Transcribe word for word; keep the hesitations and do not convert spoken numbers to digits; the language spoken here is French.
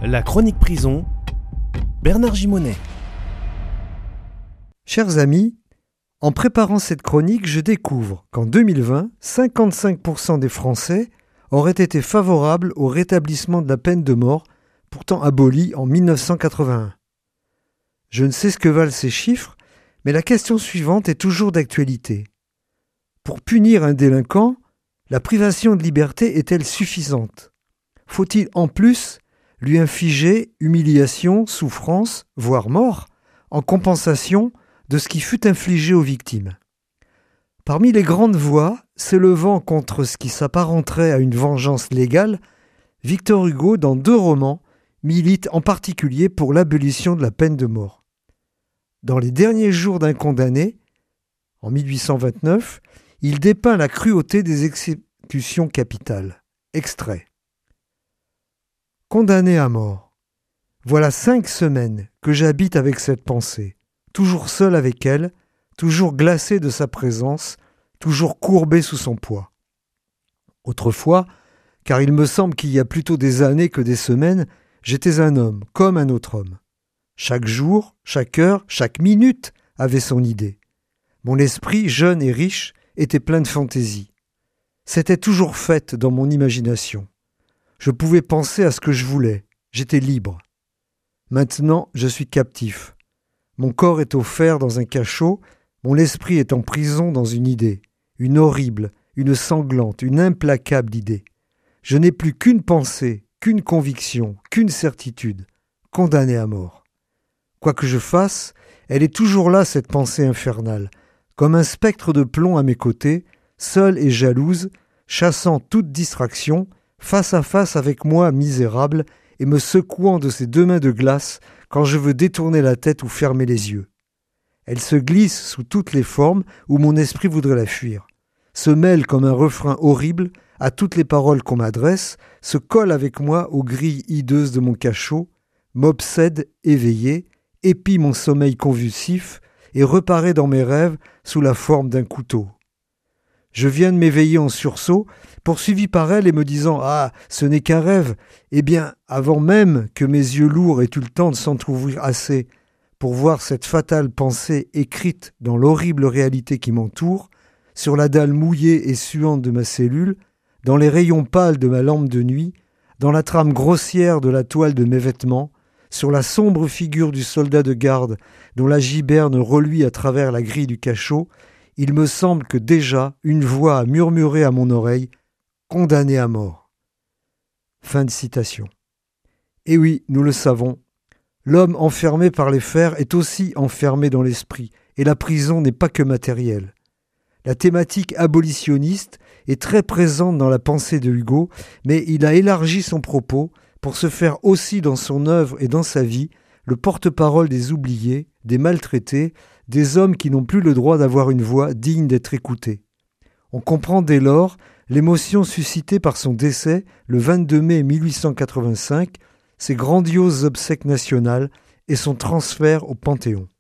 La chronique prison, Bernard Gimonet. Chers amis, en préparant cette chronique, je découvre qu'en deux mille vingt, cinquante-cinq pour cent des Français auraient été favorables au rétablissement de la peine de mort, pourtant abolie en mille neuf cent quatre-vingt-un. Je ne sais ce que valent ces chiffres, mais la question suivante est toujours d'actualité. Pour punir un délinquant, la privation de liberté est-elle suffisante ? Faut-il en plus lui infliger humiliation, souffrance, voire mort, en compensation de ce qui fut infligé aux victimes ? Parmi les grandes voix s'élevant contre ce qui s'apparenterait à une vengeance légale, Victor Hugo, dans deux romans, milite en particulier pour l'abolition de la peine de mort. Dans Les derniers jours d'un condamné, en mille huit cent vingt-neuf, il dépeint la cruauté des exécutions capitales. Extrait. Condamné à mort. Voilà cinq semaines que j'habite avec cette pensée, toujours seul avec elle, toujours glacé de sa présence, toujours courbé sous son poids. Autrefois, car il me semble qu'il y a plutôt des années que des semaines, j'étais un homme, comme un autre homme. Chaque jour, chaque heure, chaque minute avait son idée. Mon esprit, jeune et riche, était plein de fantaisie. C'était toujours fête dans mon imagination. Je pouvais penser à ce que je voulais. J'étais libre. Maintenant, je suis captif. Mon corps est offert dans un cachot, mon esprit est en prison dans une idée, une horrible, une sanglante, une implacable idée. Je n'ai plus qu'une pensée, qu'une conviction, qu'une certitude, condamné à mort. Quoi que je fasse, elle est toujours là, cette pensée infernale, comme un spectre de plomb à mes côtés, seule et jalouse, chassant toute distraction, face à face avec moi misérable, et me secouant de ses deux mains de glace quand je veux détourner la tête ou fermer les yeux. Elle se glisse sous toutes les formes où mon esprit voudrait la fuir, se mêle comme un refrain horrible à toutes les paroles qu'on m'adresse, se colle avec moi aux grilles hideuses de mon cachot, m'obsède éveillé, épie mon sommeil convulsif et reparaît dans mes rêves sous la forme d'un couteau. Je viens de m'éveiller en sursaut, poursuivi par elle et me disant « Ah, ce n'est qu'un rêve !» Eh bien, avant même que mes yeux lourds aient eu le temps de s'entr'ouvrir assez pour voir cette fatale pensée écrite dans l'horrible réalité qui m'entoure, sur la dalle mouillée et suante de ma cellule, dans les rayons pâles de ma lampe de nuit, dans la trame grossière de la toile de mes vêtements, sur la sombre figure du soldat de garde dont la giberne reluit à travers la grille du cachot, il me semble que déjà une voix a murmuré à mon oreille « Condamné à mort ». Fin de citation. Et oui, nous le savons, l'homme enfermé par les fers est aussi enfermé dans l'esprit, et la prison n'est pas que matérielle. La thématique abolitionniste est très présente dans la pensée de Hugo, mais il a élargi son propos pour se faire aussi dans son œuvre et dans sa vie le porte-parole des oubliés, des maltraités, des hommes qui n'ont plus le droit d'avoir une voix digne d'être écoutée. On comprend dès lors l'émotion suscitée par son décès le vingt-deux mai mille huit cent quatre-vingt-cinq, ses grandioses obsèques nationales et son transfert au Panthéon.